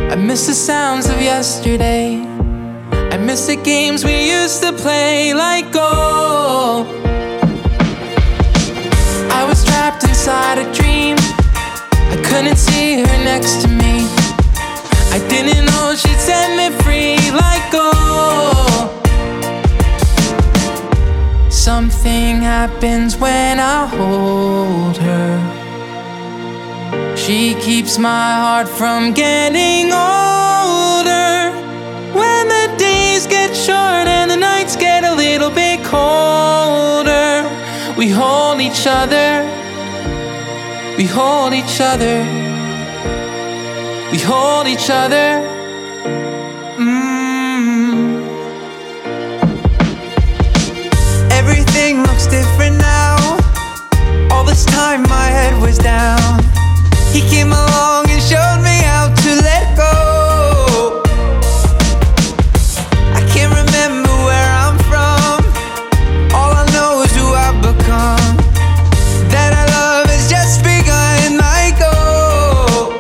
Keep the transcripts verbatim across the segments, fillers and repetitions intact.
I miss the sounds of yesterday. I miss the games we used to play. Like gold, I was trapped inside a dream. I couldn't see her next to me. I didn't know she'd set me free. Like gold, something happens when I hold her. She keeps my heart from getting older. When the days get short and the nights get a little bit colder, we hold each other. We hold each other. We hold each other. Mm. Everything looks different now. All this time my head was down. He came along and showed me how to let go. I can't remember where I'm from. All I know is who I've become. That our love has just begun. Like gold,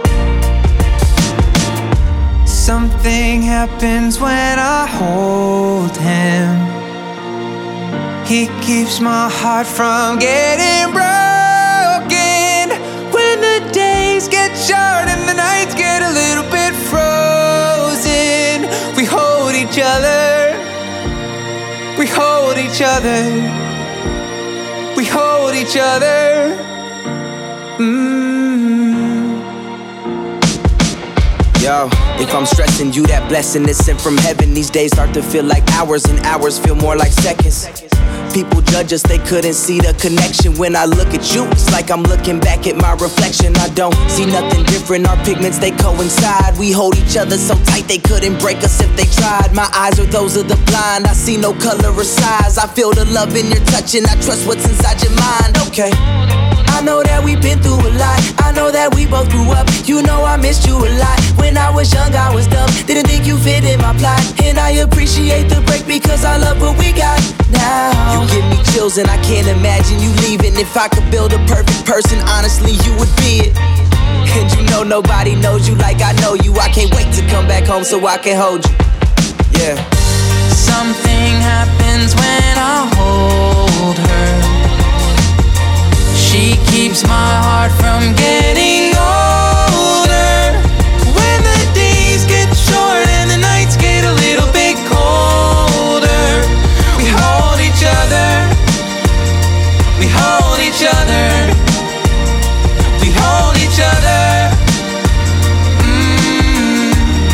something happens when I hold him. He keeps my heart from getting broken. When the days get short and the nights get a little bit frozen, we hold each other. We hold each other. We hold each other. Mm. Yo, if I'm stressing you, that blessing is sent from heaven. These days start to feel like hours, and hours feel more like seconds. People judge us, they couldn't see the connection. When I look at you, it's like I'm looking back at my reflection. I don't see nothing different, our pigments, they coincide. We hold each other so tight, they couldn't break us if they tried. My eyes are those of the blind, I see no color or size. I feel the love in your touch and I trust what's inside your mind. Okay, I know that we've been through a lot. I know that we both grew up. You know I missed you a lot. When I was young, I was dumb. Didn't think you fit in my plot. And I appreciate the break because I love what we got now. You give me chills and I can't imagine you leaving. If I could build a perfect person, honestly, you would be it. And you know nobody knows you like I know you. I can't wait to come back home so I can hold you. Yeah. Something happens when I hold her. She keeps my heart from getting older. When the days get short and the nights get a little bit colder, we hold each other. We hold each other. We hold each other. Mm.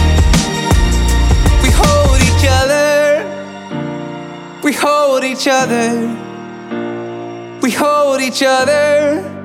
We hold each other. We hold each other. We hold each other.